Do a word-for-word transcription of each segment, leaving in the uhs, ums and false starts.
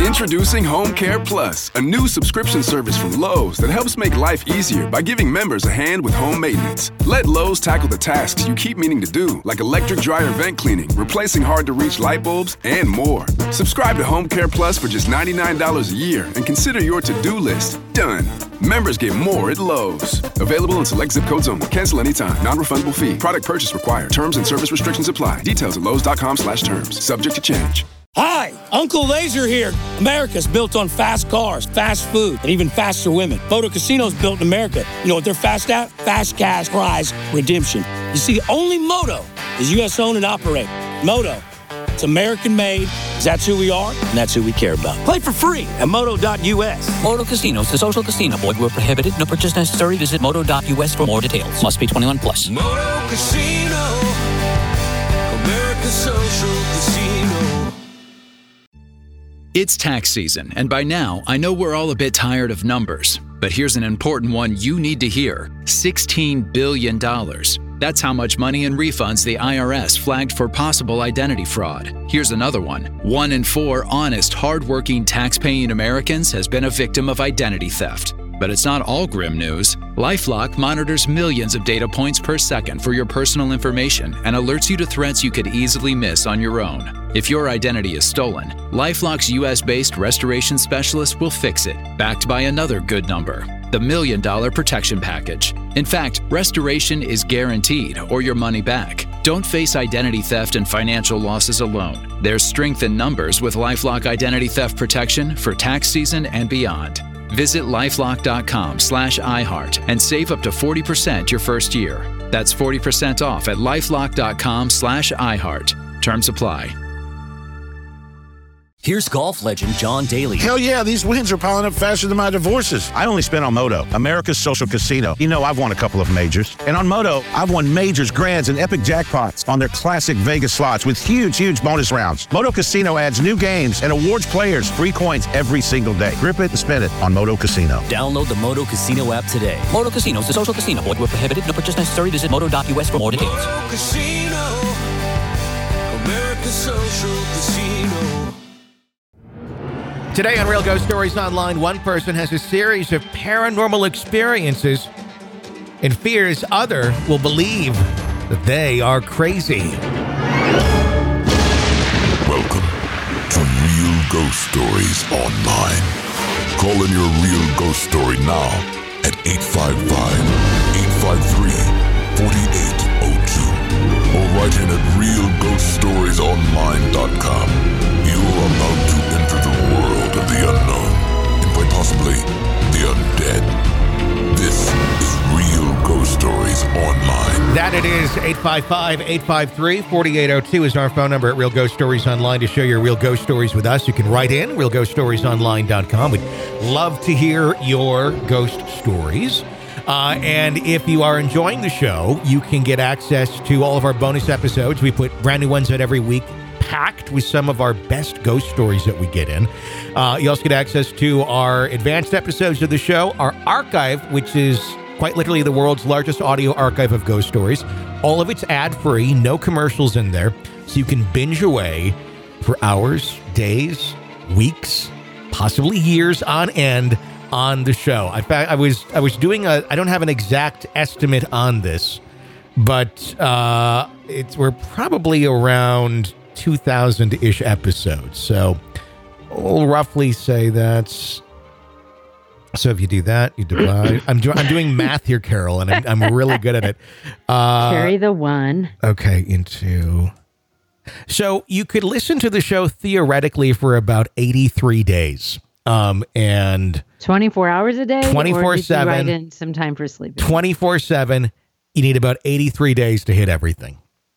Introducing Home Care Plus, a new subscription service from Lowe's that helps make life easier by giving members a hand with home maintenance. Let Lowe's tackle the tasks you keep meaning to do, like electric dryer vent cleaning, replacing hard-to-reach light bulbs, and more. Subscribe to Home Care Plus for just ninety-nine dollars a year and consider your to-do list done. Members get more at Lowe's. Available in select zip codes only. Cancel anytime. Non-refundable fee. Product purchase required. Terms and service restrictions apply. Details at lowes.com slash terms. Subject to change. Hi, Uncle Laser here. America's built on fast cars, fast food, and even faster women. Moto Casino's built in America. You know what they're fast at? Fast cash prize redemption. You see, only Moto is U S owned and operated. Moto, it's American made. That's who we are, and that's who we care about. Play for free at moto dot U S. Moto Casinos, the social casino. Void where prohibited. No purchase necessary. Visit moto dot U S for more details. Must be twenty-one plus. Moto Casino, America's social casino. It's tax season, and by now, I know we're all a bit tired of numbers. But here's an important one you need to hear. sixteen billion dollars. That's how much money in refunds the I R S flagged for possible identity fraud. Here's another one. One in four honest, hardworking, tax-paying Americans has been a victim of identity theft. But it's not all grim news. LifeLock monitors millions of data points per second for your personal information and alerts you to threats you could easily miss on your own. If your identity is stolen, LifeLock's U S-based restoration specialist will fix it, backed by another good number, the Million Dollar Protection Package. In fact, restoration is guaranteed or your money back. Don't face identity theft and financial losses alone. There's strength in numbers with LifeLock Identity Theft Protection for tax season and beyond. Visit lifelock.com slash iHeart and save up to forty percent your first year. That's forty percent off at lifelock.com slash iHeart. Terms apply. Here's golf legend John Daly. Hell yeah, these wins are piling up faster than my divorces. I only spent on Moto, America's social casino. You know, I've won a couple of majors. And on Moto, I've won majors, grands, and epic jackpots on their classic Vegas slots with huge, huge bonus rounds. Moto Casino adds new games and awards players free coins every single day. Grip it and spin it on Moto Casino. Download the Moto Casino app today. Moto Casino is a social casino. Void where prohibited. No purchase necessary. Visit moto dot U S for more details. Moto Casino, America's social casino. Today on Real Ghost Stories Online, one person has a series of paranormal experiences and fears other will believe that they are crazy. Welcome to Real Ghost Stories Online. Call in your real ghost story now at eight five five, eight five three, four eight zero two or write in at real ghost stories online dot com. You are about to enter the world of the unknown and quite possibly the undead. This is Real Ghost Stories Online. That it is. eight five five, eight five three, four eight zero two is our phone number at Real Ghost Stories Online to share your real ghost stories with us. You can write in, real ghost stories online dot com. We'd love to hear your ghost stories. Uh, and if you are enjoying the show, you can get access to all of our bonus episodes. We put brand new ones out every week, packed with some of our best ghost stories that we get in. Uh, you also get access to our advanced episodes of the show, our archive, which is quite literally the world's largest audio archive of ghost stories. All of it's ad-free, no commercials in there, so you can binge away for hours, days, weeks, possibly years on end on the show. In fact, I was I was doing a, I don't have an exact estimate on this, but uh, it's we're probably around two thousand-ish episodes. So we'll roughly say that's, so if you do that, you divide. I'm, do, I'm doing math here, Carol, and I'm, I'm really good at it. Uh, Carry the one. Okay, into... So you could listen to the show theoretically for about eighty-three days. Um, and... twenty-four hours a day? twenty-four seven. Or did you write in some time for sleeping? twenty-four seven. You need about eighty-three days to hit everything.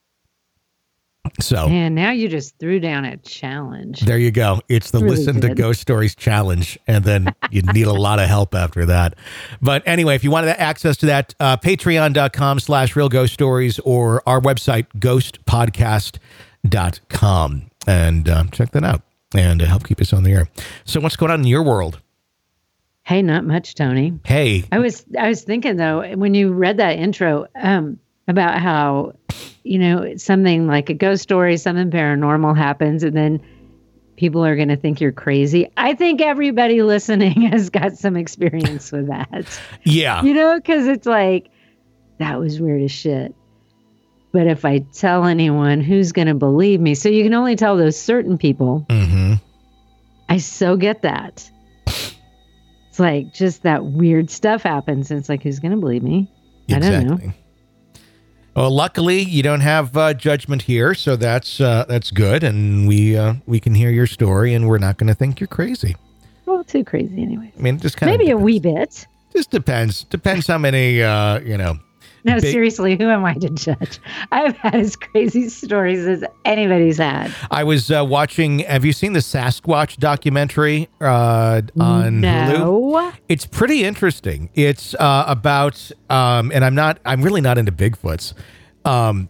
So, and now you just threw down a challenge. There you go. It's the really Listen good. to Ghost Stories challenge. And then you need a lot of help after that. But anyway, if you wanted access to that, uh, patreon.com slash real ghost stories or our website, ghost podcast dot com. And um, check that out and uh, help keep us on the air. So what's going on in your world? Hey, not much, Tony. Hey. I was, I was thinking though, when you read that intro, um, about how, you know, something like a ghost story, something paranormal happens, and then people are going to think you're crazy. I think everybody listening has got some experience with that. Yeah. You know, because it's like, that was weird as shit. But if I tell anyone, who's going to believe me? So you can only tell those certain people. Mm-hmm. I so get that. It's like just that weird stuff happens. And it's like, who's going to believe me? Exactly. I don't know. Well, luckily you don't have uh, judgment here, so that's uh, that's good, and we uh, we can hear your story, and we're not going to think you're crazy. Well, too crazy, anyway. I mean, just kind maybe of a wee bit. Just depends. Depends how many, uh, you know. No, big... seriously, who am I to judge? I've had as crazy stories as anybody's had. I was uh, watching. Have you seen the Sasquatch documentary uh, on no. Hulu? It's pretty interesting. It's uh, about, um, and I'm not. I'm really not into Bigfoots. Um,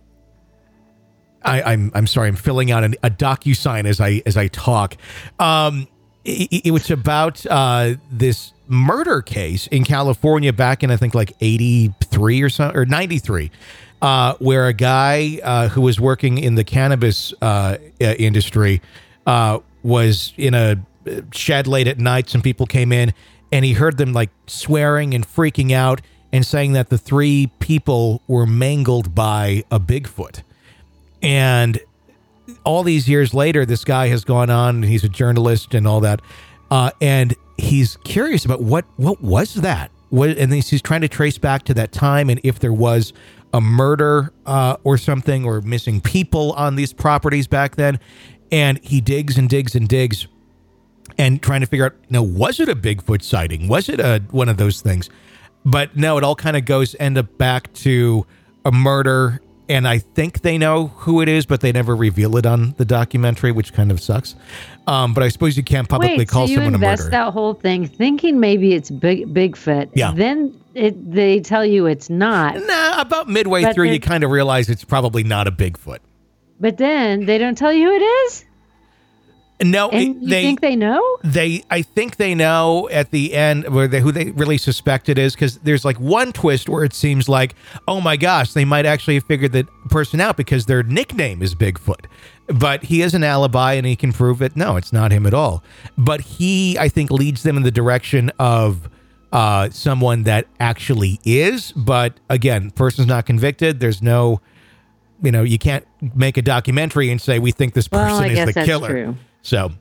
I, I'm. I'm sorry. I'm filling out an, a DocuSign as I as I talk. Um, it, it was about uh, this murder case in California back in I think like eighty-three or so or ninety-three, uh, where a guy uh, who was working in the cannabis uh, industry uh, was in a shed late at night. Some people came in and he heard them like swearing and freaking out and saying that the three people were mangled by a Bigfoot. And all these years later, this guy has gone on and he's a journalist and all that. Uh, and he's curious about what, what was that? What, and he's trying to trace back to that time and if there was a murder uh, or something or missing people on these properties back then. And he digs and digs and digs and trying to figure out, now, was it a Bigfoot sighting? Was it a, one of those things? But no, it all kind of goes end up back to a murder. And I think they know who it is, but they never reveal it on the documentary, which kind of sucks. Um, but I suppose you can't publicly Wait, call so someone a murderer. You invest that whole thing thinking maybe it's big Bigfoot. Yeah. Then it, they tell you it's not. Nah, about midway but through, you kind of realize it's probably not a Bigfoot. But then they don't tell you who it is? No, and it, you they think they know? They, I think they know at the end where they, who they really suspect it is, because there's like one twist where it seems like, oh my gosh, they might actually have figured that person out because their nickname is Bigfoot. But he has an alibi and he can prove it. No, it's not him at all. But he, I think, leads them in the direction of uh, someone that actually is. But again, person's not convicted. There's no, you know, you can't make a documentary and say we think this person well, I is guess the that's killer. True. So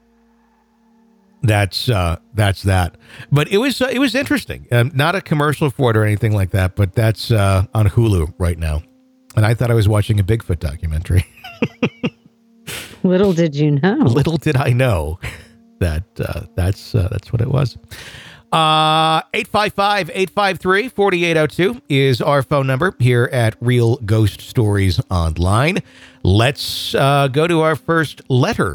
that's uh, that's that. But it was uh, it was interesting. Um, not a commercial for it or anything like that. But that's uh, on Hulu right now, and I thought I was watching a Bigfoot documentary. Little did you know. Little did I know that uh, that's uh, that's what it was. Uh, eight five five, eight five three, four eight zero two is our phone number here at Real Ghost Stories Online. Let's uh, go to our first letter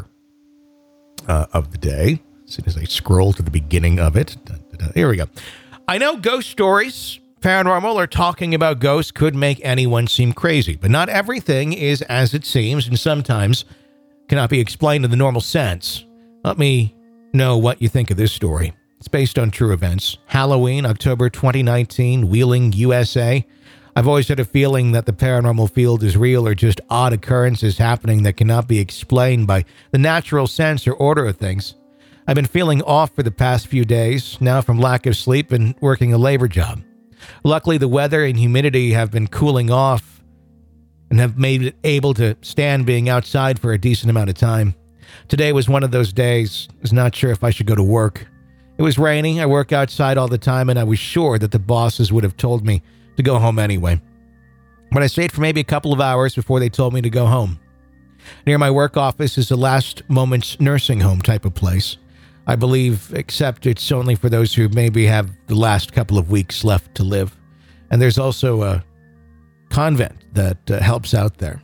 uh, of the day. As soon as I scroll to the beginning of it. Da, da, da. Here we go. I know ghost stories, paranormal, or talking about ghosts could make anyone seem crazy, but not everything is as it seems, and sometimes cannot be explained in the normal sense. Let me know what you think of this story. It's based on true events. Halloween, October twenty nineteen, Wheeling, U S A. I've always had a feeling that the paranormal field is real or just odd occurrences happening that cannot be explained by the natural sense or order of things. I've been feeling off for the past few days, now from lack of sleep and working a labor job. Luckily, the weather and humidity have been cooling off and have made it able to stand being outside for a decent amount of time. Today was one of those days. I was not sure if I should go to work. It was raining. I work outside all the time, and I was sure that the bosses would have told me to go home anyway. But I stayed for maybe a couple of hours before they told me to go home. Near my work office is a last moments nursing home type of place. I believe, except it's only for those who maybe have the last couple of weeks left to live. And there's also a convent that uh, helps out there.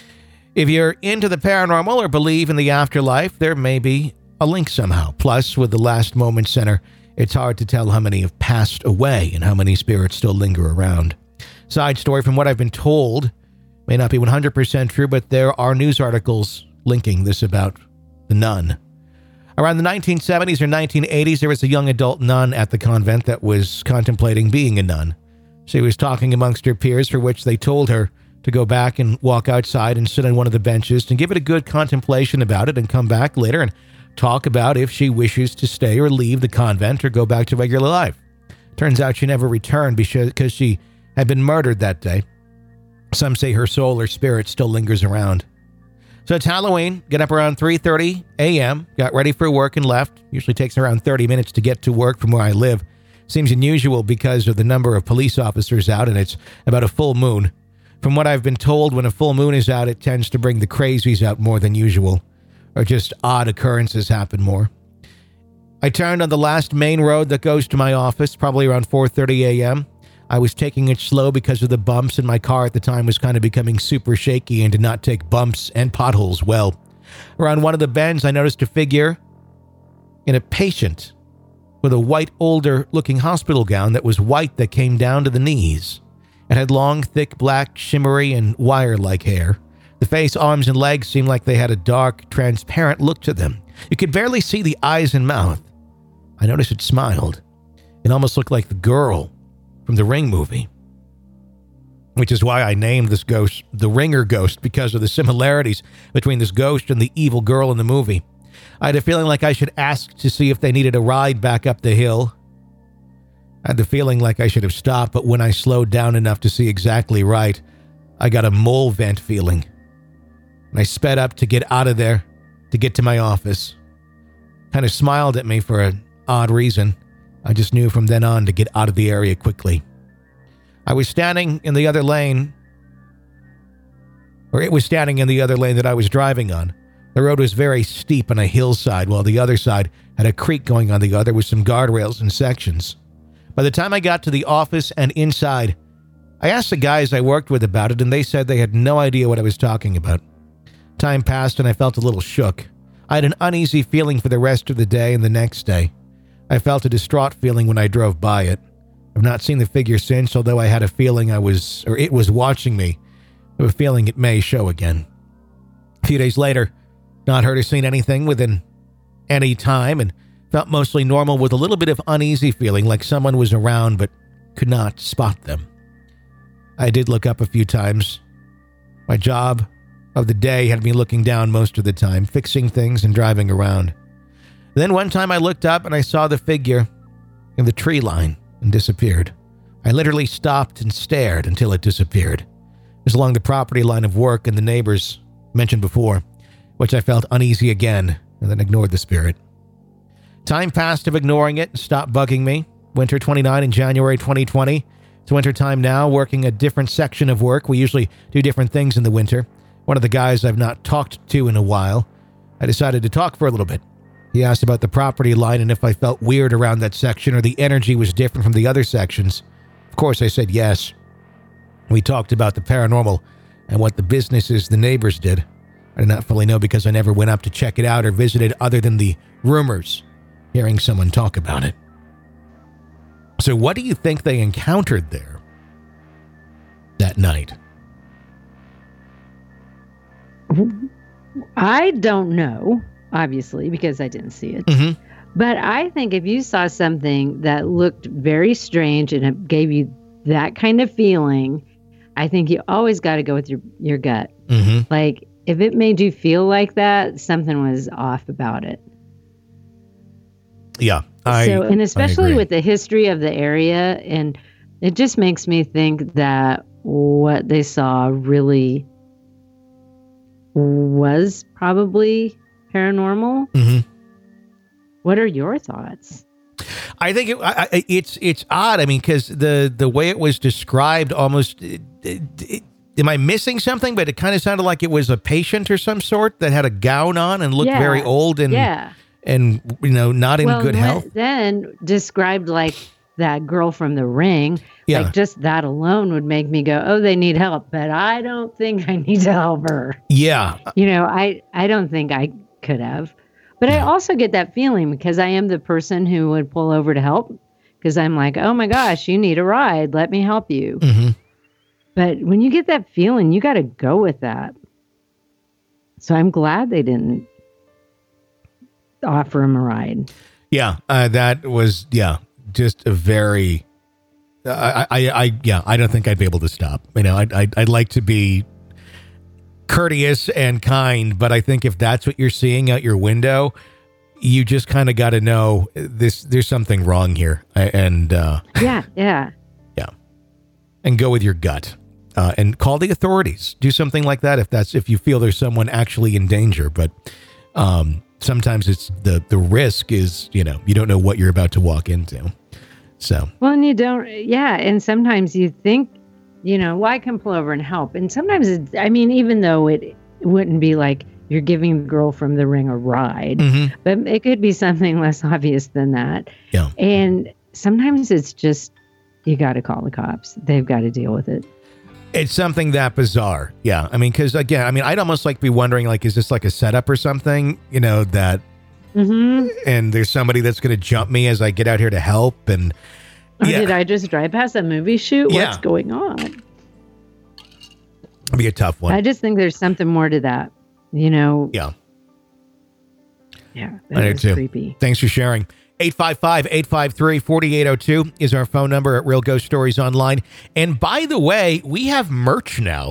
If you're into the paranormal or believe in the afterlife, there may be a link somehow. Plus, with the Last Moment Center, it's hard to tell how many have passed away and how many spirits still linger around. Side story, from what I've been told, may not be one hundred percent true, but there are news articles linking this about the nun. Around the nineteen seventies or nineteen eighties, there was a young adult nun at the convent that was contemplating being a nun. She was talking amongst her peers, for which they told her to go back and walk outside and sit on one of the benches and give it a good contemplation about it and come back later and talk about if she wishes to stay or leave the convent or go back to regular life. Turns out she never returned because she had been murdered that day. Some say her soul or spirit still lingers around. So it's Halloween. Get up around three thirty a.m., got ready for work and left. Usually takes around thirty minutes to get to work from where I live. Seems unusual because of the number of police officers out, and it's about a full moon. From what I've been told, when a full moon is out, it tends to bring the crazies out more than usual, or just odd occurrences happen more. I turned on the last main road that goes to my office, probably around four thirty a.m. I was taking it slow because of the bumps, and my car at the time was kind of becoming super shaky and did not take bumps and potholes well. Around one of the bends, I noticed a figure in a patient with a white, older-looking hospital gown that was white that came down to the knees. It had long, thick, black, shimmery, and wire-like hair. The face, arms, and legs seemed like they had a dark, transparent look to them. You could barely see the eyes and mouth. I noticed it smiled. It almost looked like the girl from the Ring movie, which is why I named this ghost the Ringer Ghost, because of the similarities between this ghost and the evil girl in the movie. I had a feeling like I should ask to see if they needed a ride back up the hill. I had the feeling like I should have stopped, but when I slowed down enough to see exactly right, I got a mole vent feeling. And I sped up to get out of there, to get to my office. Kind of smiled at me for an odd reason. I just knew from then on to get out of the area quickly. I was standing in the other lane, or it was standing in the other lane that I was driving on. The road was very steep on a hillside, while the other side had a creek going on the other with some guardrails and sections. By the time I got to the office and inside, I asked the guys I worked with about it, and they said they had no idea what I was talking about. Time passed, and I felt a little shook. I had an uneasy feeling for the rest of the day and the next day. I felt a distraught feeling when I drove by it. I've not seen the figure since, although I had a feeling I was, or it was watching me. I have a feeling it may show again. A few days later, not heard or seen anything within any time, and felt mostly normal with a little bit of uneasy feeling, like someone was around but could not spot them. I did look up a few times. My job of the day had me looking down most of the time, fixing things and driving around. Then one time I looked up and I saw the figure in the tree line and disappeared. I literally stopped and stared until it disappeared. It was along the property line of work and the neighbors mentioned before, which I felt uneasy again and then ignored the spirit. Time passed of ignoring it and stopped bugging me. Winter twenty-nine in January twenty twenty. It's winter time now, working a different section of work. We usually do different things in the winter. One of the guys I've not talked to in a while, I decided to talk for a little bit. He asked about the property line and if I felt weird around that section or the energy was different from the other sections. Of course, I said yes. We talked about the paranormal and what the businesses the neighbors did. I did not fully know because I never went up to check it out or visited other than the rumors, hearing someone talk about it. So what do you think they encountered there that night? I don't know, obviously, because I didn't see it. Mm-hmm. But I think if you saw something that looked very strange and it gave you that kind of feeling, I think you always got to go with your, your gut. Mm-hmm. Like, if it made you feel like that, something was off about it. Yeah. I, so, and especially with the history of the area, and it just makes me think that what they saw really was probably paranormal. Mm-hmm. What are your thoughts? I think it, I, it's it's odd. I mean, because the the way it was described, almost. It, it, it, am I missing something? But it kind of sounded like it was a patient or some sort that had a gown on and looked yeah. very old and yeah. and you know not in well, good health. Then described like that girl from The Ring. Yeah. Like just that alone would make me go, oh, they need help. But I don't think I need to help her. Yeah. You know, I, I don't think I could have. But I also get that feeling because I am the person who would pull over to help because I'm like, oh, my gosh, you need a ride. Let me help you. Mm-hmm. But when you get that feeling, you got to go with that. So I'm glad they didn't offer him a ride. Yeah, uh, that was, yeah, just a very, uh, I, I, I, yeah, I don't think I'd be able to stop. You know, I'd, I'd, I'd like to be courteous and kind, but I think if that's what you're seeing out your window, you just kind of got to know this. There's something wrong here, and uh, yeah, yeah, yeah, and go with your gut uh, and call the authorities. Do something like that if that's if you feel there's someone actually in danger. But um, sometimes it's the the risk is you know you don't know what you're about to walk into. So well, and you don't, yeah, and sometimes you think you know, well, I can pull over and help, and sometimes it's, I mean, even though it, it wouldn't be like you're giving the girl from the ring a ride, mm-hmm. but it could be something less obvious than that. Yeah. And sometimes it's just, you got to call the cops. They've got to deal with it. It's something that bizarre. Yeah. I mean, because again, I mean, I'd almost like be wondering, like, is this like a setup or something, you know, that, mm-hmm. and there's somebody that's going to jump me as I get out here to help. And or yeah. did I just drive past a movie shoot? Yeah. What's going on? It'll be a tough one. I just think there's something more to that. You know? Yeah. Yeah. That is creepy. Thanks for sharing. eight five five, eight five three, four eight zero two is our phone number at Real Ghost Stories Online. And by the way, we have merch now.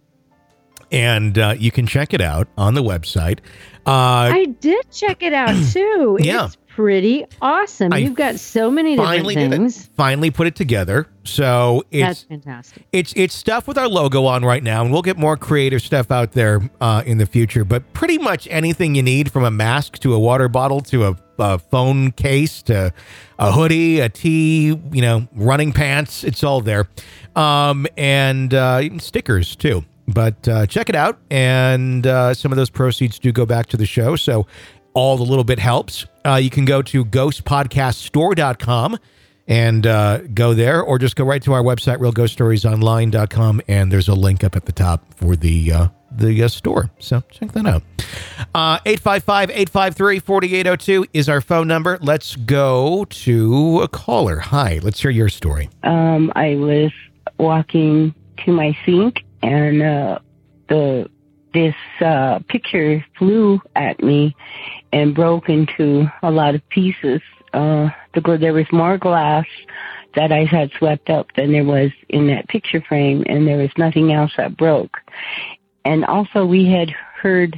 And uh, you can check it out on the website. Uh, I did check it out too. Yeah. It's pretty awesome. I You've got so many different finally things. Did it. Finally put it together. So it's That's fantastic. It's it's stuff with our logo on right now, and we'll get more creative stuff out there uh, in the future. But pretty much anything you need, from a mask to a water bottle to a, a phone case to a hoodie, a tee, you know, running pants, it's all there, um, and uh, stickers too. But uh, check it out, and uh, some of those proceeds do go back to the show, so all the little bit helps. Uh, you can go to ghost podcast store dot com and uh, go there, or just go right to our website, real ghost stories online dot com, and there's a link up at the top for the uh, the uh, store. So check that out. Uh, eight five five, eight five three, four eight zero two is our phone number. Let's go to a caller. Hi, let's hear your story. Um, I was walking to my sink, and uh, the this uh, picture flew at me and broke into a lot of pieces. Uh, the, there was more glass that I had swept up than there was in that picture frame, and there was nothing else that broke. And also we had heard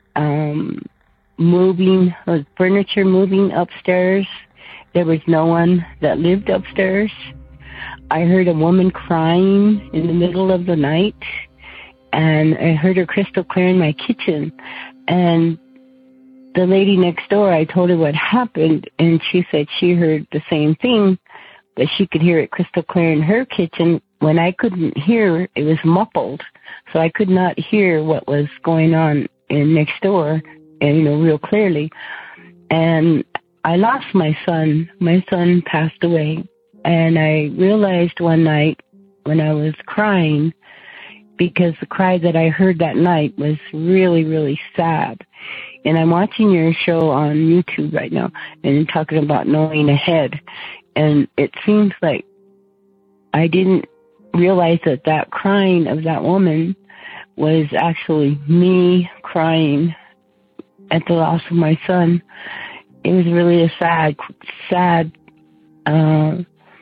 um, moving, uh, furniture moving upstairs. There was no one that lived upstairs. I heard a woman crying in the middle of the night, and I heard her crystal clear in my kitchen. And the lady next door, I told her what happened, and she said she heard the same thing, but she could hear it crystal clear in her kitchen. When I couldn't hear, it was muffled, so I could not hear what was going on in next door, and you know, real clearly. And I lost my son. My son passed away, and I realized one night when I was crying, because the cry that I heard that night was really, really sad. And I'm watching your show on YouTube right now, and you're talking about knowing ahead. And it seems like I didn't realize that that crying of that woman was actually me crying at the loss of my son. It was really a sad, sad, uh,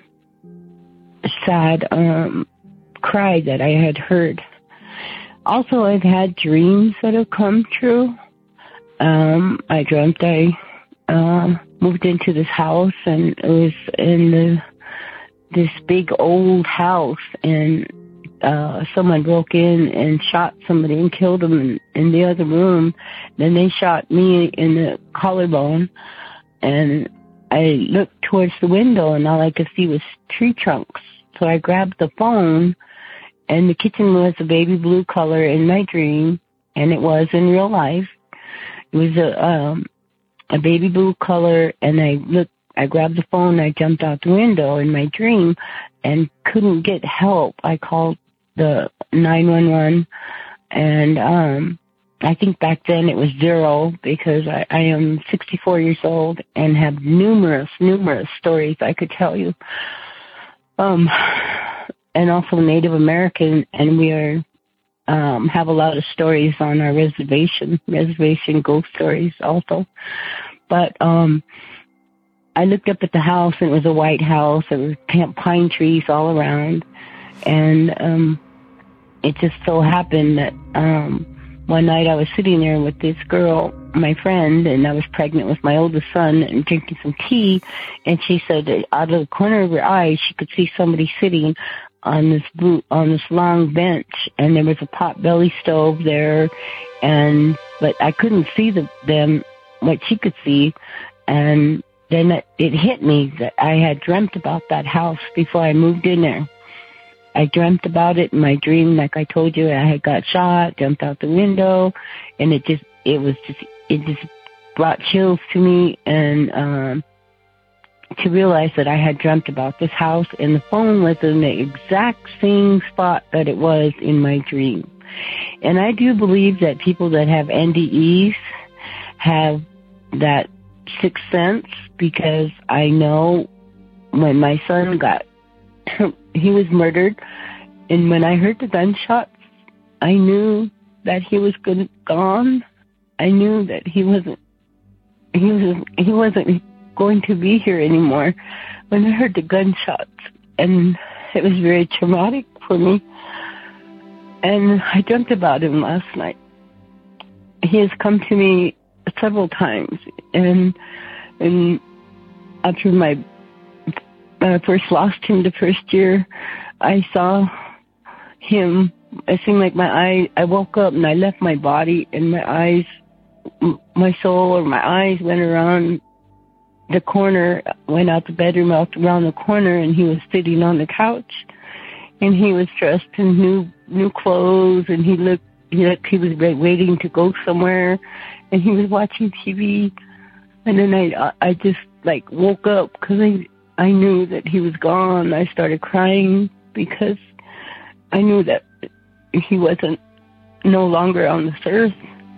sad um, cry that I had heard. Also, I've had dreams that have come true. Um, I dreamt I uh, moved into this house, and it was in the, this big old house, and uh, someone broke in and shot somebody and killed them in, in the other room. Then they shot me in the collarbone, and I looked towards the window, and all I could see was tree trunks. So I grabbed the phone, and the kitchen was a baby blue color in my dream, and it was in real life. It was a um, a baby blue color, and I looked. I grabbed the phone. I jumped out the window in my dream, and couldn't get help. I called the nine one one, and um, I think back then it was zero, because I, I am sixty-four years old and have numerous, numerous stories I could tell you. Um, and also Native American, and we are. Um, have a lot of stories on our reservation, reservation ghost stories also. But um, I looked up at the house, and it was a white house. There were pine trees all around. And um, it just so happened that um, one night I was sitting there with this girl, my friend, and I was pregnant with my oldest son and drinking some tea, and she said that out of the corner of her eye she could see somebody sitting on this blue, on this long bench, and there was a pot-belly stove there, and but I couldn't see the, them what she could see, and then it, it hit me that I had dreamt about that house before I moved in there. I dreamt about it in my dream, like I told you. I had got shot, jumped out the window, and it just, it was just, it just brought chills to me, and um, to realize that I had dreamt about this house, and the phone was in the exact same spot that it was in my dream. And I do believe that people that have N D Es have that sixth sense, because I know when my son got, he was murdered, and when I heard the gunshots, I knew that he was good, gone. I knew that he wasn't, he was, he wasn't going to be here anymore when I heard the gunshots, and it was very traumatic for me. And I dreamt about him last night. He has come to me several times, and and after my when I first lost him the first year, I saw him. It seemed like my eye. I woke up and I left my body, and my eyes, my soul or my eyes went around the corner, went out the bedroom, out around the corner, and he was sitting on the couch, and he was dressed in new new clothes, and he looked he looked he was waiting to go somewhere, and he was watching T V, and then I I just like woke up because I I knew that he was gone. I started crying because I knew that he wasn't no longer on this earth,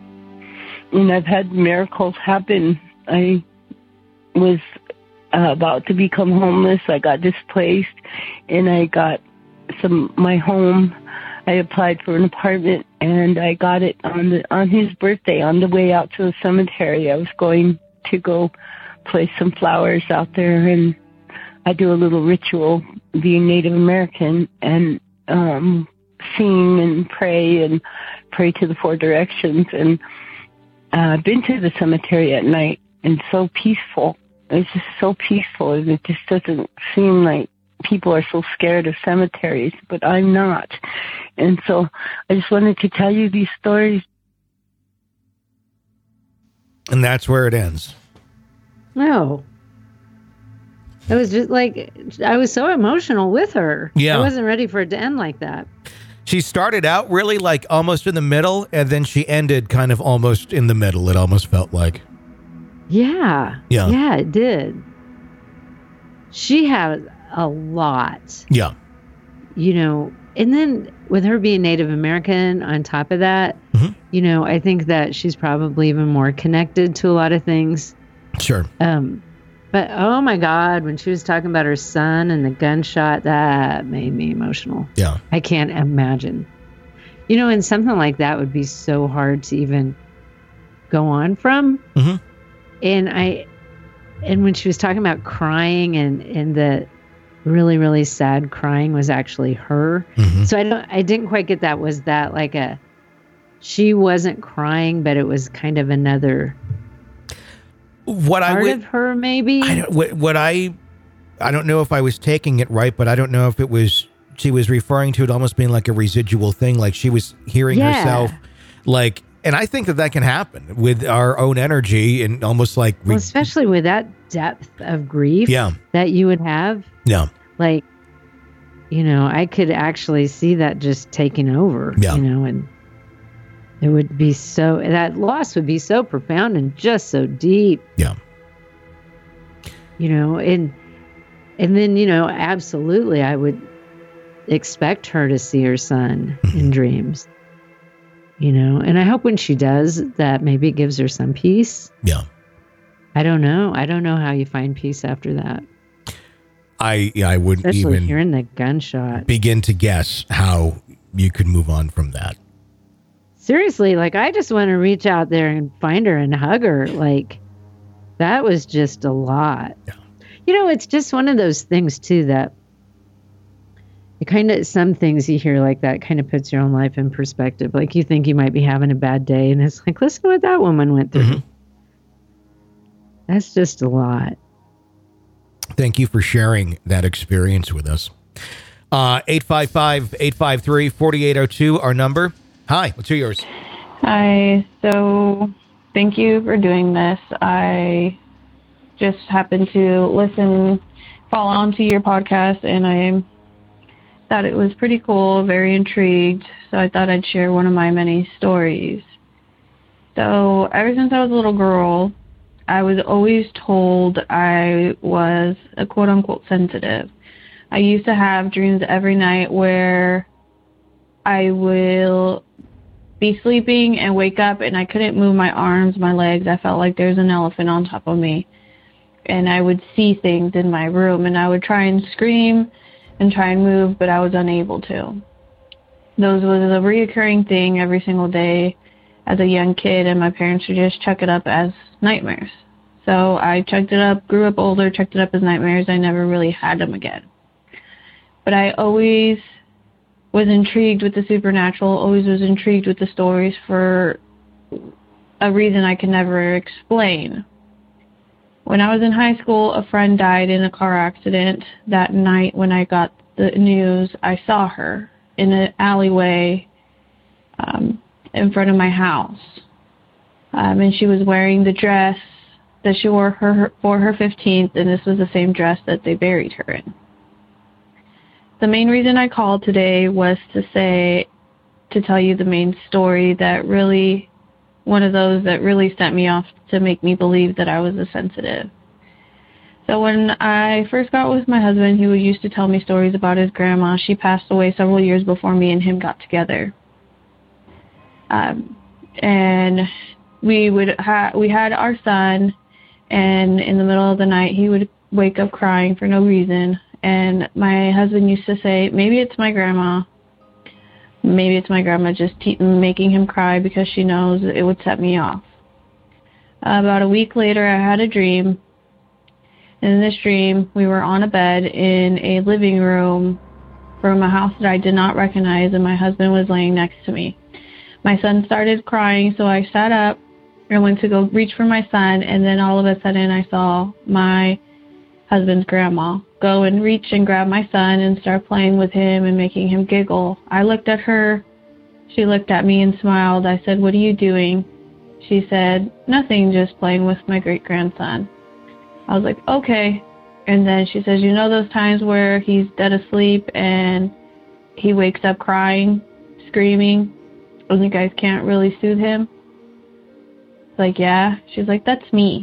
and I've had miracles happen. I was uh, about to become homeless. I got displaced, and I got some my home. I applied for an apartment, and I got it on the on his birthday. On the way out to the cemetery, I was going to go place some flowers out there, and I do a little ritual, being Native American, and um, sing and pray and pray to the four directions. And uh, I've been to the cemetery at night, and so peaceful. It's just so peaceful. It just doesn't seem like people are so scared of cemeteries, but I'm not. And so I just wanted to tell you these stories. And that's where it ends. No. It was just like, I was so emotional with her. Yeah. I wasn't ready for it to end like that. She started out really like almost in the middle, and then she ended kind of almost in the middle, it almost felt like. Yeah. Yeah. Yeah, it did. She had a lot. Yeah. You know, and then with her being Native American on top of that, mm-hmm. you know, I think that she's probably even more connected to a lot of things. Sure. Um, but oh my God, when she was talking about her son and the gunshot, that made me emotional. Yeah. I can't imagine. You know, and something like that would be so hard to even go on from. Mm-hmm. And I, and when she was talking about crying, and, and the really, really sad crying was actually her. Mm-hmm. So I don't, I didn't quite get that. Was that like a, she wasn't crying, but it was kind of another what part I would, of her, maybe? I don't, what, what I, I don't know if I was taking it right, but I don't know if it was, she was referring to it almost being like a residual thing. Like she was hearing Yeah. herself like, and I think that that can happen with our own energy and almost like, Well, especially with that depth of grief Yeah. that you would have. Yeah. Like, you know, I could actually see that just taking over, Yeah. you know, and it would be so, that loss would be so profound and just so deep. Yeah. You know, and, and then, you know, absolutely, I would expect her to see her son in dreams. You know, and I hope when she does that, maybe it gives her some peace. Yeah. I don't know. I don't know how you find peace after that. I yeah, I wouldn't Especially even hearing the gunshot. begin to guess how you could move on from that. Seriously, like I just want to reach out there and find her and hug her. Like that was just a lot. Yeah. You know, it's just one of those things too that it kind of, some things you hear like that kind of puts your own life in perspective. Like you think you might be having a bad day, and it's like, listen to what that woman went through. Mm-hmm. That's just a lot. Thank you for sharing that experience with us. Uh, eight five five, eight five three, four eight zero two, our number. Hi, what's yours? Hi, so thank you for doing this. I just happened to listen, follow on to your podcast, and I thought it was pretty cool, very intrigued, so I thought I'd share one of my many stories. So ever since I was a little girl, I was always told I was a quote-unquote sensitive. I used to have dreams every night where I will be sleeping and wake up and I couldn't move my arms, my legs. I felt like there's an elephant on top of me. And I would see things in my room, and I would try and scream and try and move, but I was unable to. Those was a reoccurring thing every single day as a young kid, and my parents would just chuck it up as nightmares. So I chucked it up, grew up older, chucked it up as nightmares. I never really had them again. But I always was intrigued with the supernatural, always was intrigued with the stories for a reason I could never explain. When I was in high school, a friend died in a car accident. That night when I got the news, I saw her in an alleyway um, in front of my house. Um, and she was wearing the dress that she wore her, for her fifteenth, and this was the same dress that they buried her in. The main reason I called today was to say, to tell you the main story that really, one of those that really sent me off to make me believe that I was a sensitive. So when I first got with my husband, he used to tell me stories about his grandma. She passed away several years before me and him got together. Um, and we would ha- we had our son, and in the middle of the night, he would wake up crying for no reason. And my husband used to say, maybe it's my grandma. Maybe it's my grandma just te- making him cry because she knows it would set me off. Uh, about a week later, I had a dream. And in this dream, we were on a bed in a living room from a house that I did not recognize, and my husband was laying next to me. My son started crying, so I sat up and went to go reach for my son, and then all of a sudden I saw my husband's grandma go and reach and grab my son and start playing with him and making him giggle. I looked at her. She looked at me and smiled. I said, "What are you doing?" She said, "Nothing, just playing with my great-grandson." I was like, okay. And then she says, "You know those times where he's dead asleep and he wakes up crying, screaming, and you guys can't really soothe him?" It's like, yeah. She's like, "That's me.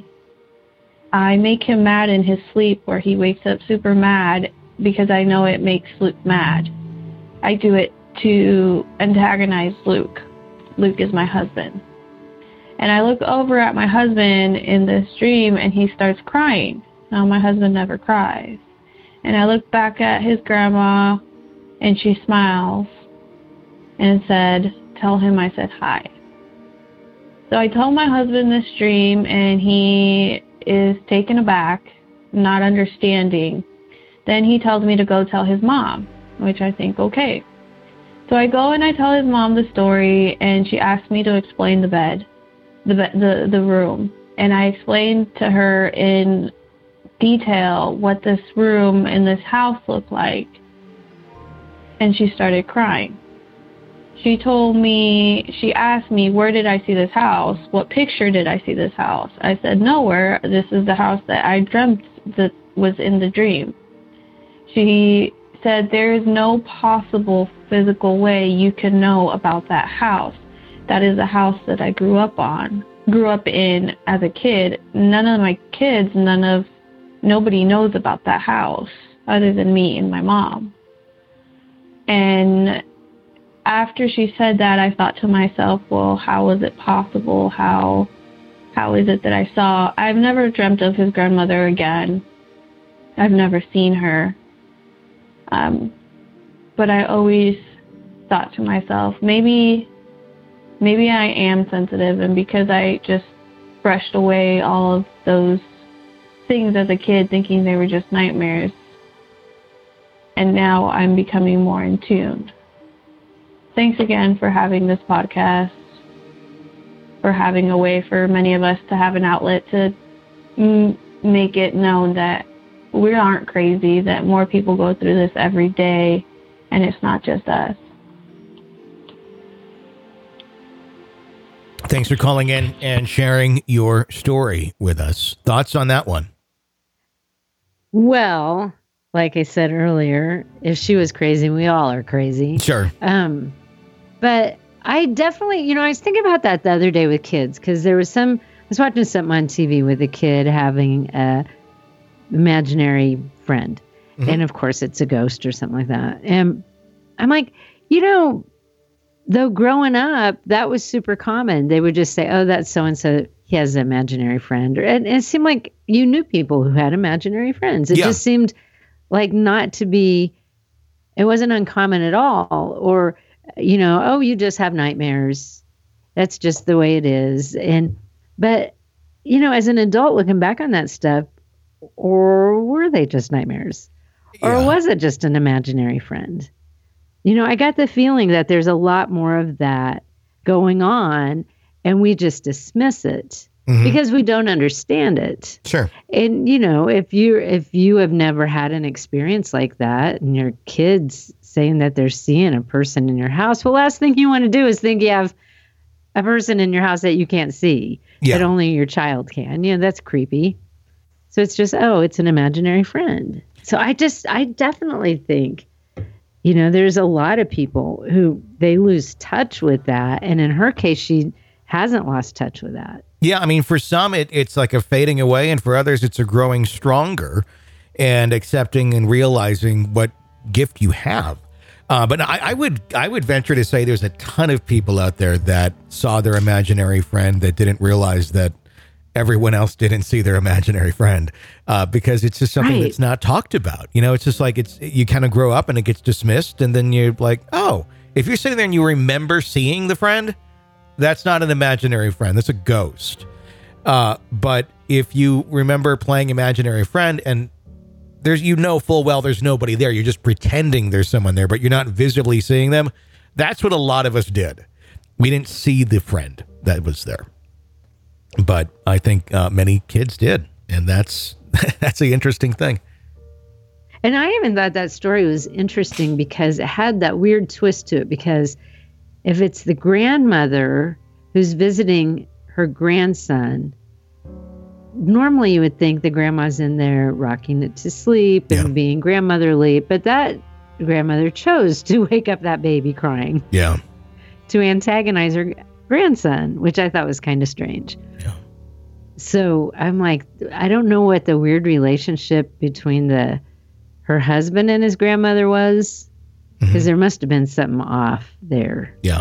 I make him mad in his sleep where he wakes up super mad because I know it makes Luke mad. I do it to antagonize Luke. Luke is my husband." And I look over at my husband in this dream, and he starts crying. Now, my husband never cries. And I look back at his grandma, and she smiles and said, "Tell him I said hi." So I told my husband this dream, and he is taken aback, not understanding. Then he tells me to go tell his mom, which I think, okay. So I go and I tell his mom the story, and she asks me to explain the bed, the the the room. And I explained to her in detail what this room in this house looked like. And she started crying. She told me, she asked me, where did I see this house? What picture did I see this house? I said, nowhere. This is the house that I dreamt that was in the dream. She said, there is no possible physical way you can know about that house. That is a house that I grew up on, grew up in as a kid. None of my kids, none of, nobody knows about that house other than me and my mom. And after she said that, I thought to myself, well, how was it possible? How, how is it that I saw? I've never dreamt of his grandmother again. I've never seen her. Um, but I always thought to myself, maybe, maybe I am sensitive, and because I just brushed away all of those things as a kid, thinking they were just nightmares, and now I'm becoming more in tune. Thanks again for having this podcast, for having a way for many of us to have an outlet to m- make it known that we aren't crazy, that more people go through this every day, and it's not just us. Thanks for calling in and sharing your story with us. Thoughts on that one? Well, like I said earlier, if she was crazy, we all are crazy. Sure. Um, but I definitely, you know, I was thinking about that the other day with kids, because there was some, I was watching something on T V with a kid having a imaginary friend. Mm-hmm. And of course it's a ghost or something like that. And I'm like, you know, though growing up, that was super common. They would just say, oh, that's so-and-so, he has an imaginary friend. Or, and, and it seemed like you knew people who had imaginary friends. It yeah. just seemed like not to be, it wasn't uncommon at all. Or, you know, oh, you just have nightmares. That's just the way it is. And, but, you know, as an adult looking back on that stuff, or were they just nightmares? Or yeah. was it just an imaginary friend? You know, I got the feeling that there's a lot more of that going on, and we just dismiss it mm-hmm. because we don't understand it. Sure. And, you know, if you if you have never had an experience like that, and your kids saying that they're seeing a person in your house, well, last thing you want to do is think you have a person in your house that you can't see, yeah. that only your child can. You know, that's creepy. So it's just, oh, it's an imaginary friend. So I just, I definitely think, you know, there's a lot of people who they lose touch with that. And in her case, she hasn't lost touch with that. Yeah. I mean, for some, it, it's like a fading away. And for others, it's a growing stronger and accepting and realizing what gift you have. Uh, but I, I would I would venture to say there's a ton of people out there that saw their imaginary friend that didn't realize that everyone else didn't see their imaginary friend, uh, because it's just something right. that's not talked about. You know, it's just like it's you kind of grow up and it gets dismissed. And then you're like, oh, if you're sitting there and you remember seeing the friend, that's not an imaginary friend. That's a ghost. Uh, but if you remember playing imaginary friend and there's, you know, full well, there's nobody there. You're just pretending there's someone there, but you're not visibly seeing them. That's what a lot of us did. We didn't see the friend that was there. But I think uh, many kids did. And that's that's the interesting thing. And I even thought that story was interesting because it had that weird twist to it. Because if it's the grandmother who's visiting her grandson, normally you would think the grandma's in there rocking it to sleep and yeah. being grandmotherly. But that grandmother chose to wake up that baby crying. Yeah. To antagonize her grandson, which I thought was kind of strange. Yeah. So I'm like, I don't know what the weird relationship between the her husband and his grandmother was, because mm-hmm. there must have been something off there. Yeah.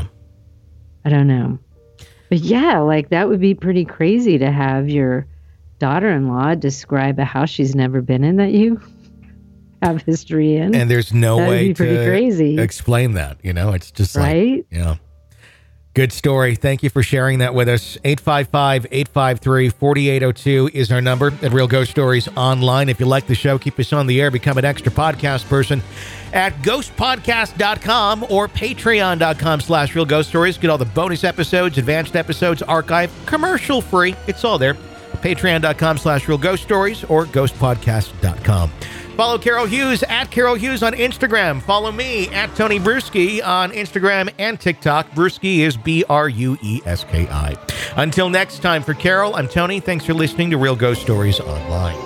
I don't know. But yeah, like that would be pretty crazy to have your daughter-in-law describe a house she's never been in that you have history in. And there's no That'd way be pretty to crazy. explain that. You know, it's just right? like, yeah. Good story. Thank you for sharing that with us. eight five five, eight five three, four eight zero two is our number at Real Ghost Stories Online. If you like the show, keep us on the air. Become an extra podcast person at ghost podcast dot com or patreon dot com slash Real Ghost Stories. Get all the bonus episodes, advanced episodes, archive, commercial free. It's all there. patreon dot com slash Real Ghost Stories or ghost podcast dot com. Follow Carol Hughes at Carol Hughes on Instagram. Follow me at Tony Bruschi on Instagram and TikTok. Bruschi is B R U E S K I. Until next time, for Carol, I'm Tony. Thanks for listening to Real Ghost Stories Online.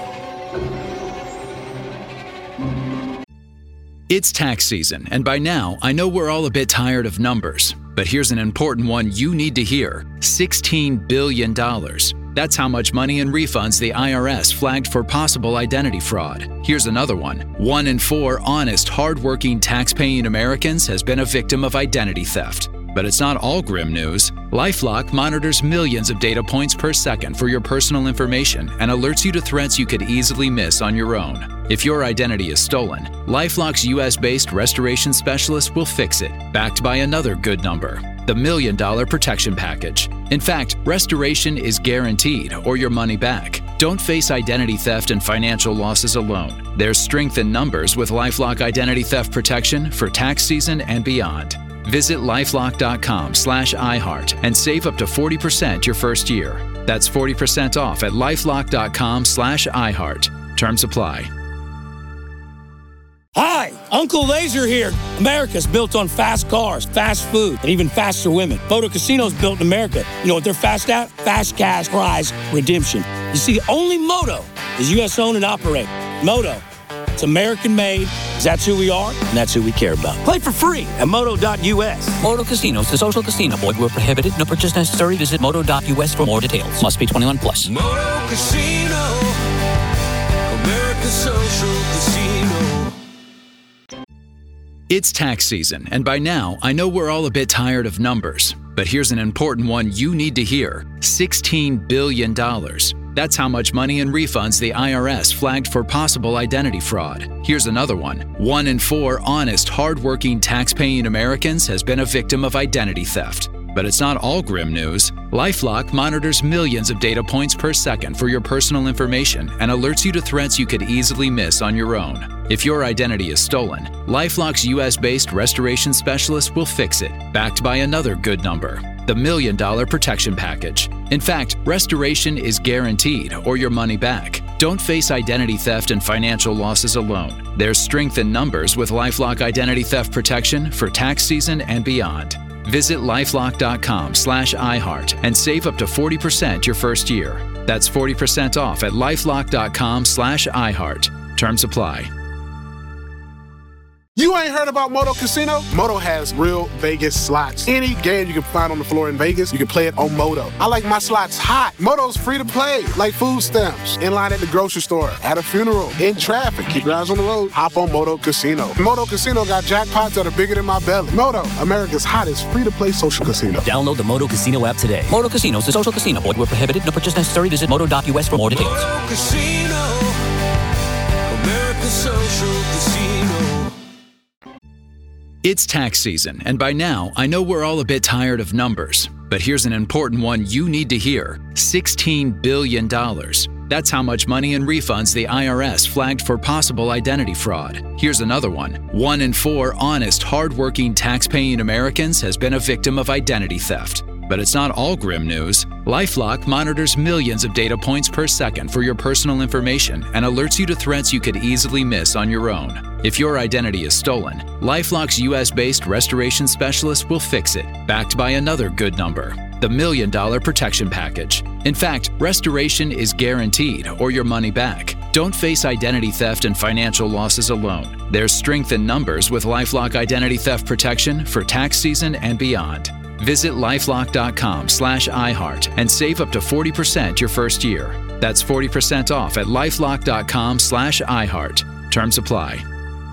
It's tax season, and by now, I know we're all a bit tired of numbers. But here's an important one you need to hear. sixteen billion dollars. That's how much money in refunds the I R S flagged for possible identity fraud. Here's another one. One in four honest, hardworking, tax-paying Americans has been a victim of identity theft. But it's not all grim news. LifeLock monitors millions of data points per second for your personal information and alerts you to threats you could easily miss on your own. If your identity is stolen, LifeLock's U S-based restoration specialist will fix it, backed by another good number, the Million Dollar Protection Package. In fact, restoration is guaranteed or your money back. Don't face identity theft and financial losses alone. There's strength in numbers with LifeLock Identity Theft Protection for tax season and beyond. Visit lifelock.com slash iHeart and save up to forty percent your first year. That's forty percent off at lifelock.com slash iHeart. Terms apply. Hi, Uncle Laser here. America's built on fast cars, fast food, and even faster women. Moto Casino's built in America. You know what they're fast at? Fast cash prize redemption. You see, only Moto is U S owned and operated. Moto, it's American made, 'cause that's who we are, and that's who we care about. Play for free at moto dot U S. Moto Casinos, the social casino. Void where prohibited. No purchase necessary. Visit moto dot U S for more details. Must be twenty-one plus. Moto Casino, America's social casino. It's tax season, and by now, I know we're all a bit tired of numbers. But here's an important one you need to hear. sixteen billion dollars. That's how much money in refunds the I R S flagged for possible identity fraud. Here's another one. One in four honest, hardworking, tax-paying Americans has been a victim of identity theft. But it's not all grim news. LifeLock monitors millions of data points per second for your personal information and alerts you to threats you could easily miss on your own. If your identity is stolen, LifeLock's U S-based restoration specialist will fix it, backed by another good number, the Million Dollar Protection Package. In fact, restoration is guaranteed or your money back. Don't face identity theft and financial losses alone. There's strength in numbers with LifeLock Identity Theft Protection for tax season and beyond. Visit lifelock.com slash iHeart and save up to forty percent your first year. That's forty percent off at lifelock.com slash iHeart. Terms apply. You ain't heard about Moto Casino? Moto has real Vegas slots. Any game you can find on the floor in Vegas, you can play it on Moto. I like my slots hot. Moto's free to play, like food stamps, in line at the grocery store, at a funeral, in traffic. Keep your eyes on the road. Hop on Moto Casino. Moto Casino got jackpots that are bigger than my belly. Moto, America's hottest free-to-play social casino. Download the Moto Casino app today. Moto Casinos, the social casino. Void where prohibited. No purchase necessary. Visit moto dot U S for more details. Moto Casino, America's social casino. It's tax season, and by now, I know we're all a bit tired of numbers. But here's an important one you need to hear. sixteen billion dollars. That's how much money in refunds the I R S flagged for possible identity fraud. Here's another one. One in four honest, hardworking, tax-paying Americans has been a victim of identity theft. But it's not all grim news. LifeLock monitors millions of data points per second for your personal information and alerts you to threats you could easily miss on your own. If your identity is stolen, LifeLock's U S-based restoration specialist will fix it, backed by another good number, the Million Dollar Protection Package. In fact, restoration is guaranteed or your money back. Don't face identity theft and financial losses alone. There's strength in numbers with LifeLock Identity Theft Protection for tax season and beyond. Visit lifelock.com slash iHeart and save up to forty percent your first year. That's forty percent off at lifelock.com slash iHeart. Terms apply.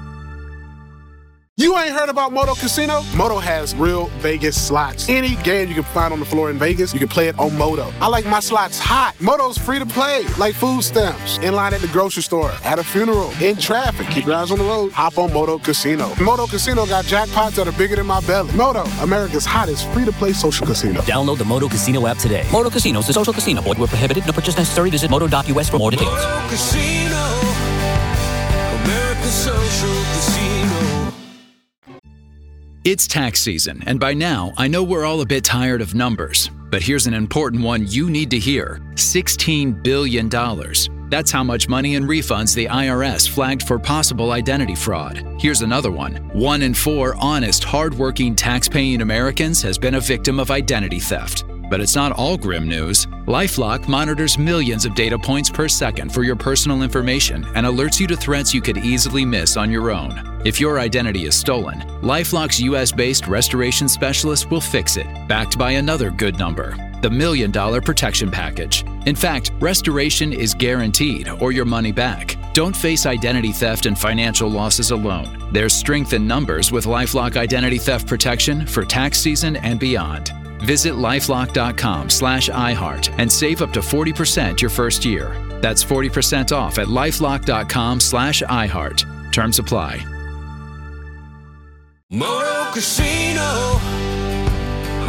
You ain't heard about Moto Casino? Moto has real Vegas slots. Any game you can find on the floor in Vegas, you can play it on Moto. I like my slots hot. Moto's free to play, like food stamps, in line at the grocery store, at a funeral, in traffic. Keep your eyes on the road. Hop on Moto Casino. Moto Casino got jackpots that are bigger than my belly. Moto, America's hottest free-to-play social casino. Download the Moto Casino app today. Moto Casinos, the social casino. Void where prohibited. No purchase necessary. Visit moto dot U S for more details. Moto Casino, America's social casino. It's tax season, and by now, I know we're all a bit tired of numbers. But here's an important one you need to hear. sixteen billion dollars. That's how much money in refunds the I R S flagged for possible identity fraud. Here's another one. One in four honest, hardworking, tax-paying Americans has been a victim of identity theft. But it's not all grim news. LifeLock monitors millions of data points per second for your personal information and alerts you to threats you could easily miss on your own. If your identity is stolen, LifeLock's U S-based restoration specialist will fix it, backed by another good number, the Million Dollar Protection Package. In fact, restoration is guaranteed or your money back. Don't face identity theft and financial losses alone. There's strength in numbers with LifeLock Identity Theft Protection for tax season and beyond. Visit lifelock.com slash iHeart and save up to forty percent your first year. That's forty percent off at lifelock.com slash iHeart. Terms apply. Moto Casino,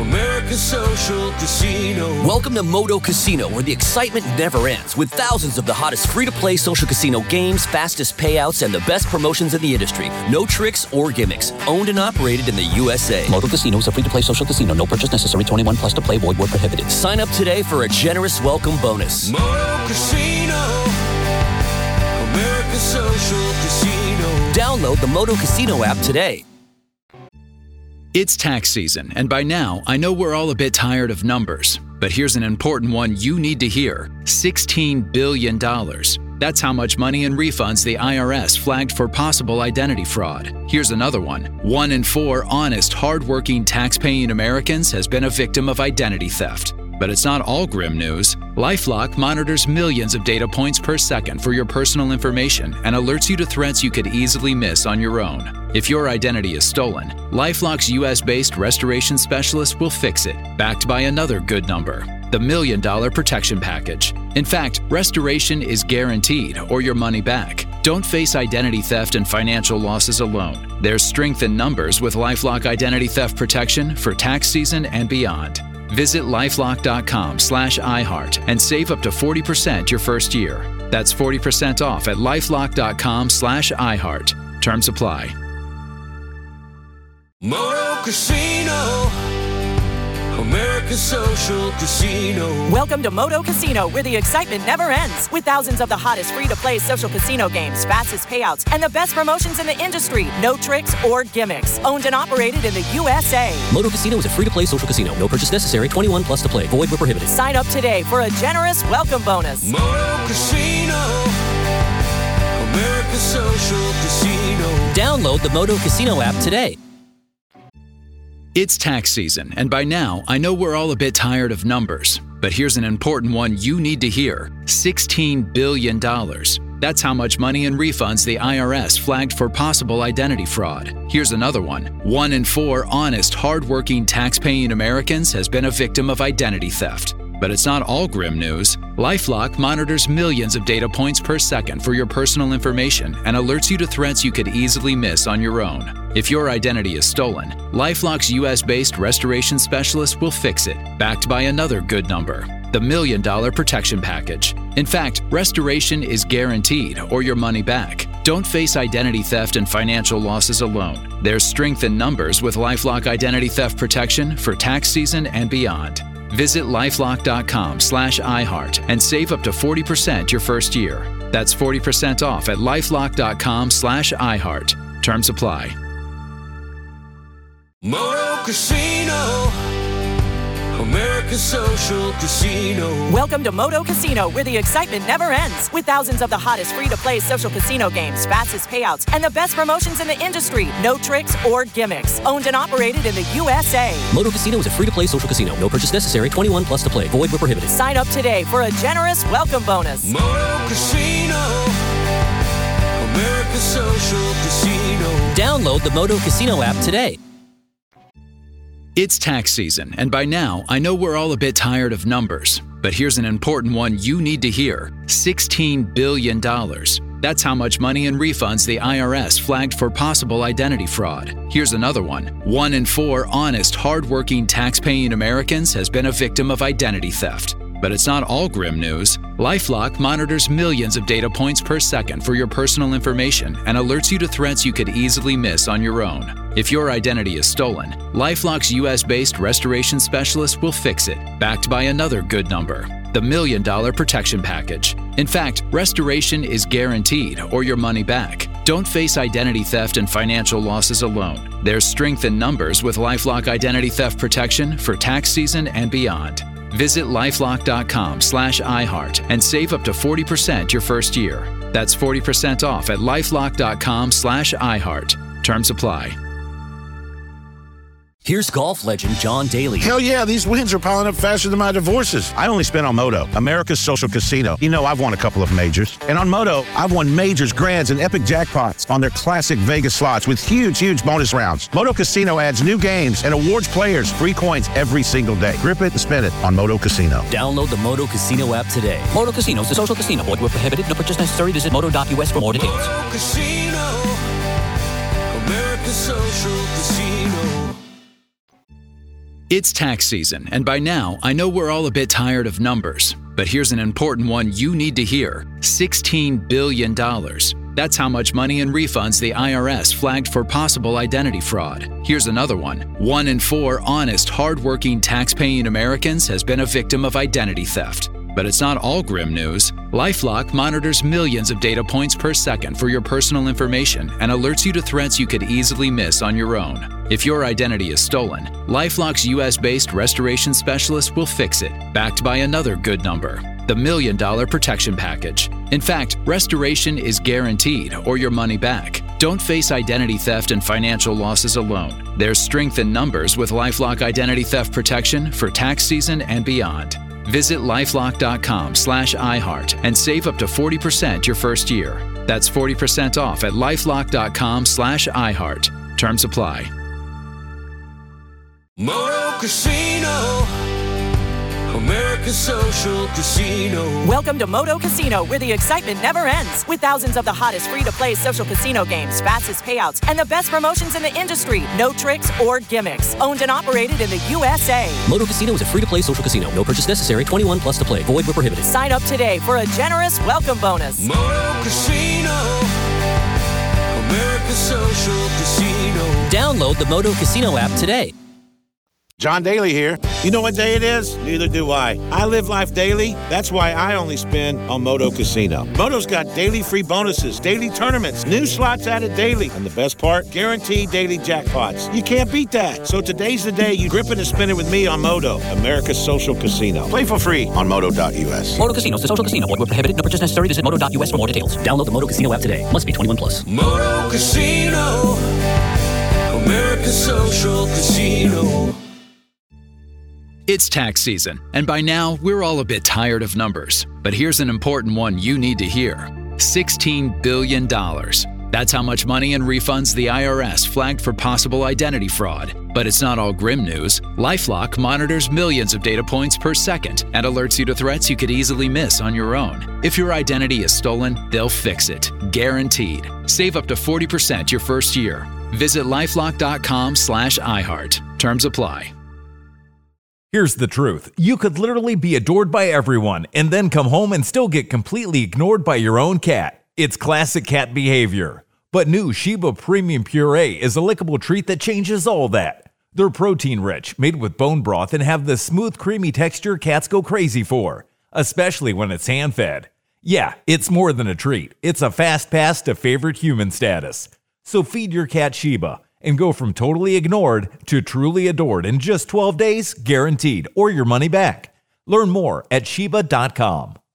America's Social Casino. Welcome to Moto Casino, where the excitement never ends, with thousands of the hottest free-to-play social casino games, fastest payouts, and the best promotions in the industry. No tricks or gimmicks. Owned and operated in the U S A. Moto Casino is a free-to-play social casino. No purchase necessary. twenty-one plus to play. Void where prohibited. Sign up today for a generous welcome bonus. Moto Casino. America's Social Casino. Download the Moto Casino app today. It's tax season, and by now, I know we're all a bit tired of numbers. But here's an important one you need to hear. sixteen billion dollars. That's how much money in refunds the I R S flagged for possible identity fraud. Here's another one. One in four honest, hardworking, tax-paying Americans has been a victim of identity theft. But it's not all grim news. LifeLock monitors millions of data points per second for your personal information and alerts you to threats you could easily miss on your own. If your identity is stolen, LifeLock's U S-based restoration specialist will fix it, backed by another good number, the Million Dollar Protection Package. In fact, restoration is guaranteed or your money back. Don't face identity theft and financial losses alone. There's strength in numbers with LifeLock Identity Theft Protection for tax season and beyond. Visit lifelock.com slash iHeart and save up to forty percent your first year. That's forty percent off at lifelock.com slash iHeart. Terms apply. Moto Casino. America's Social Casino. Welcome to Moto Casino, where the excitement never ends, with thousands of the hottest free-to-play social casino games, fastest payouts, and the best promotions in the industry. No tricks or gimmicks. Owned and operated in the U S A. Moto Casino is a free-to-play social casino. No purchase necessary. twenty-one plus to play. Void where prohibited. Sign up today for a generous welcome bonus. Moto Casino. America's Social Casino. Download the Moto Casino app today. It's tax season, and by now, I know we're all a bit tired of numbers. But here's an important one you need to hear. sixteen billion dollars. That's how much money in refunds the I R S flagged for possible identity fraud. Here's another one. One in four honest, hardworking, tax-paying Americans has been a victim of identity theft. But it's not all grim news. LifeLock monitors millions of data points per second for your personal information and alerts you to threats you could easily miss on your own. If your identity is stolen, LifeLock's U S-based restoration specialist will fix it, backed by another good number, the Million Dollar Protection Package. In fact, restoration is guaranteed or your money back. Don't face identity theft and financial losses alone. There's strength in numbers with LifeLock Identity Theft Protection for tax season and beyond. Visit lifelock.com slash iHeart and save up to forty percent your first year. That's forty percent off at lifelock.com slash iHeart. Terms apply. Moto Casino. America's Social Casino. Welcome to Moto Casino, where the excitement never ends, with thousands of the hottest free-to-play social casino games, fastest payouts, and the best promotions in the industry. No tricks or gimmicks. Owned and operated in the U S A. Moto Casino is a free-to-play social casino. No purchase necessary. twenty-one plus to play. Void where prohibited. Sign up today for a generous welcome bonus. Moto Casino. America's Social Casino. Download the Moto Casino app today. It's tax season, and by now, I know we're all a bit tired of numbers. But here's an important one you need to hear. sixteen billion dollars. That's how much money in refunds the I R S flagged for possible identity fraud. Here's another one. One in four honest, hardworking, tax-paying Americans has been a victim of identity theft. But it's not all grim news. LifeLock monitors millions of data points per second for your personal information and alerts you to threats you could easily miss on your own. If your identity is stolen, LifeLock's U S-based restoration specialist will fix it, backed by another good number, the Million Dollar Protection Package. In fact, restoration is guaranteed or your money back. Don't face identity theft and financial losses alone. There's strength in numbers with LifeLock Identity Theft Protection for tax season and beyond. Visit lifelock.com slash iHeart and save up to forty percent your first year. That's forty percent off at lifelock.com slash iHeart. Terms apply. Here's golf legend John Daly. Hell yeah, these wins are piling up faster than my divorces. I only spent on Moto, America's Social Casino. You know I've won a couple of majors. And on Moto, I've won majors, grands, and epic jackpots on their classic Vegas slots with huge, huge bonus rounds. Moto Casino adds new games and awards players free coins every single day. Grip it and spin it on Moto Casino. Download the Moto Casino app today. Moto Casino is a social casino. Void where prohibited. No purchase necessary. Visit moto dot U S for more details. Moto Casino. America's Social Casino. It's tax season, and by now, I know we're all a bit tired of numbers. But here's an important one you need to hear. sixteen billion dollars. That's how much money in refunds the I R S flagged for possible identity fraud. Here's another one. One in four honest, hardworking, tax-paying Americans has been a victim of identity theft. But it's not all grim news. LifeLock monitors millions of data points per second for your personal information and alerts you to threats you could easily miss on your own. If your identity is stolen, LifeLock's U S-based restoration specialist will fix it, backed by another good number, the Million Dollar Protection Package. In fact, restoration is guaranteed or your money back. Don't face identity theft and financial losses alone. There's strength in numbers with LifeLock Identity Theft Protection for tax season and beyond. Visit lifelock.com slash iHeart and save up to forty percent your first year. That's forty percent off at lifelock.com slash iHeart. Terms apply. Moto Casino, America's Social Casino. Welcome to Moto Casino, where the excitement never ends. With thousands of the hottest free-to-play social casino games, fastest payouts, and the best promotions in the industry. No tricks or gimmicks. Owned and operated in the U S A. Moto Casino is a free-to-play social casino. No purchase necessary. twenty-one plus to play. Void where prohibited. Sign up today for a generous welcome bonus. Moto Casino, America's Social Casino. Download the Moto Casino app today. John Daly here. You know what day it is? Neither do I. I live life daily. That's why I only spin on Moto Casino. Moto's got daily free bonuses, daily tournaments, new slots added daily, and the best part, guaranteed daily jackpots. You can't beat that. So today's the day you grip it and spin it with me on Moto, America's Social Casino. Play for free on moto dot u s. Moto Casino is a social casino. Void where prohibited. No purchase necessary. Visit moto dot u s for more details. Download the Moto Casino app today. Must be twenty-one plus. Moto Casino, America's Social Casino. It's tax season, and by now, we're all a bit tired of numbers. But here's an important one you need to hear. sixteen billion dollars. That's how much money in refunds the I R S flagged for possible identity fraud. But it's not all grim news. LifeLock monitors millions of data points per second and alerts you to threats you could easily miss on your own. If your identity is stolen, they'll fix it. Guaranteed. Save up to forty percent your first year. Visit lifelock.com slash iHeart. Terms apply. Here's the truth. You could literally be adored by everyone and then come home and still get completely ignored by your own cat. It's classic cat behavior. But new Sheba Premium Puree is a lickable treat that changes all that. They're protein-rich, made with bone broth, and have the smooth, creamy texture cats go crazy for, especially when it's hand-fed. Yeah, it's more than a treat. It's a fast pass to favorite human status. So feed your cat Sheba and go from totally ignored to truly adored in just twelve days, guaranteed, or your money back. Learn more at Sheba dot com.